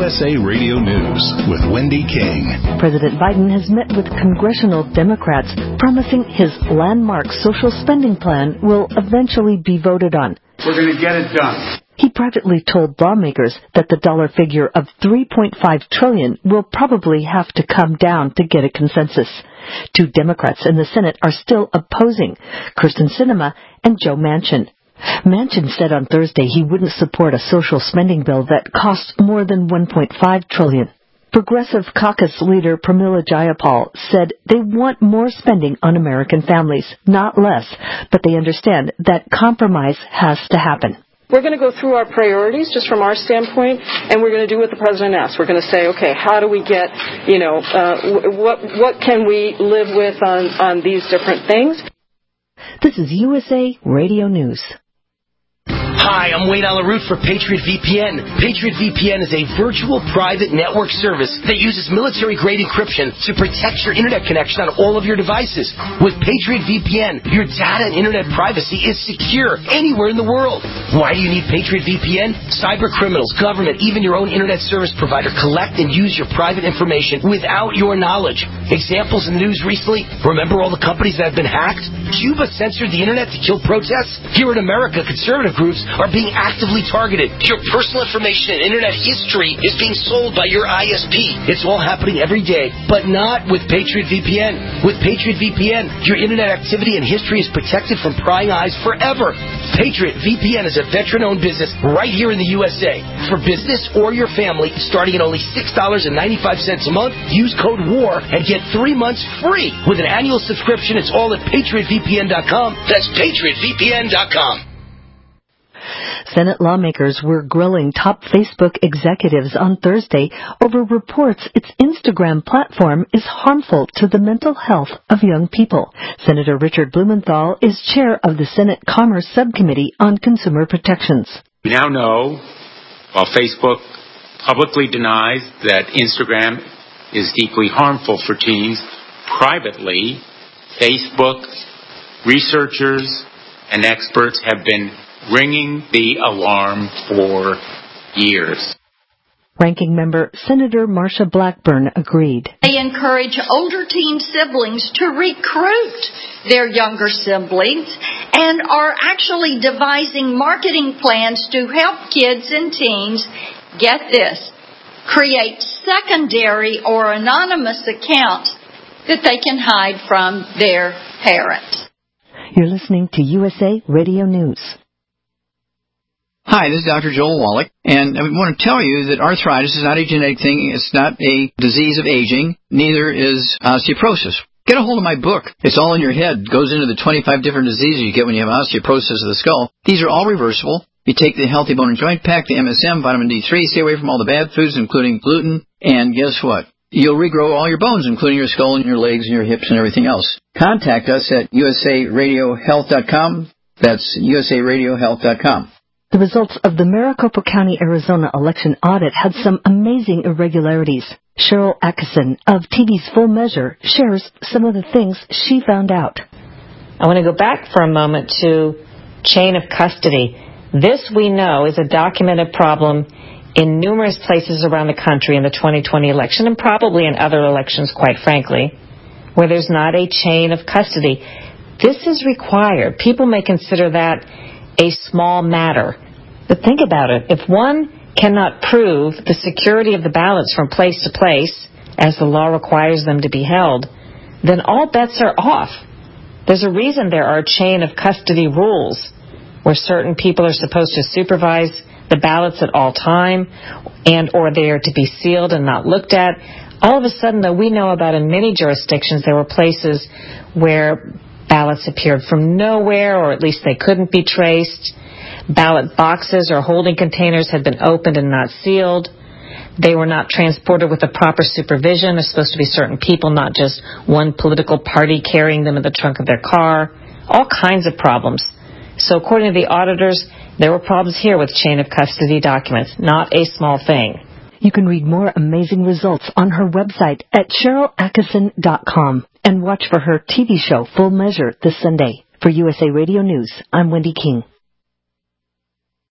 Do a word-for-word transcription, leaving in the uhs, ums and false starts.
S A Radio News with Wendy King. President Biden has met with congressional Democrats, promising his landmark social spending plan will eventually be voted on. We're going to get it done. He privately told lawmakers that the dollar figure of three point five trillion dollars will probably have to come down to get a consensus. Two Democrats in the Senate are still opposing, Kyrsten Sinema and Joe Manchin. Manchin said on Thursday he wouldn't support a social spending bill that costs more than one point five trillion dollars. Progressive Caucus leader Pramila Jayapal said they want more spending on American families, not less, but they understand that compromise has to happen. We're going to go through our priorities just from our standpoint, and we're going to do what the president asks. We're going to say, okay, how do we get, you know, uh, what what can we live with on, on these different things? This is U S A Radio News. Hi, I'm Wayne Alaroot for Patriot V P N. Patriot V P N is a virtual private network service that uses military-grade encryption to protect your internet connection on all of your devices. With Patriot V P N, your data and internet privacy is secure anywhere in the world. Why do you need Patriot V P N? Cyber criminals, government, even your own internet service provider collect and use your private information without your knowledge. Examples in the news recently, remember all the companies that have been hacked? Cuba censored the internet to kill protests? Here in America, conservative groups are being actively targeted. Your personal information and internet history is being sold by your I S P. It's all happening every day, but not with Patriot V P N. With Patriot V P N, your internet activity and history is protected from prying eyes forever. Patriot V P N is a veteran-owned business right here in the U S A. For business or your family, starting at only six dollars and ninety-five cents a month, use code WAR and get three months free. With an annual subscription, it's all at patriot v p n dot com. That's patriot v p n dot com. Senate lawmakers were grilling top Facebook executives on Thursday over reports its Instagram platform is harmful to the mental health of young people. Senator Richard Blumenthal is chair of the Senate Commerce Subcommittee on Consumer Protections. We now know, while Facebook publicly denies that Instagram is deeply harmful for teens, privately, Facebook, researchers, and experts have been ringing the alarm for years. Ranking member Senator Marsha Blackburn agreed. They encourage older teen siblings to recruit their younger siblings and are actually devising marketing plans to help kids and teens, get this, create secondary or anonymous accounts that they can hide from their parents. You're listening to U S A Radio News. Hi, this is Doctor Joel Wallach, and I want to tell you that arthritis is not a genetic thing. It's not a disease of aging. Neither is osteoporosis. Get a hold of my book. It's all in your head. It goes into the twenty-five different diseases you get when you have osteoporosis of the skull. These are all reversible. You take the Healthy Bone and Joint Pack, the M S M, vitamin D three, stay away from all the bad foods, including gluten, and guess what? You'll regrow all your bones, including your skull and your legs and your hips and everything else. Contact us at u s a radio health dot com. That's u s a radio health dot com. The results of the Maricopa County, Arizona election audit had some amazing irregularities. Cheryl Atkinson of T V's Full Measure shares some of the things she found out. I want to go back for a moment to chain of custody. This, we know, is a documented problem in numerous places around the country in the twenty twenty election, and probably in other elections, quite frankly, where there's not a chain of custody. This is required. People may consider that a small matter. But think about it. If one cannot prove the security of the ballots from place to place, as the law requires them to be held, then all bets are off. There's a reason there are chain of custody rules, where certain people are supposed to supervise the ballots at all time, and or they are to be sealed and not looked at. All of a sudden, though, we know about in many jurisdictions there were places where ballots appeared from nowhere, or at least they couldn't be traced. Ballot boxes or holding containers had been opened and not sealed. They were not transported with the proper supervision. There's supposed to be certain people, not just one political party carrying them in the trunk of their car. All kinds of problems. So according to the auditors, there were problems here with chain of custody documents. Not a small thing. You can read more amazing results on her website at cheryl atkinson dot com and watch for her T V show Full Measure this Sunday. For U S A Radio News, I'm Wendy King.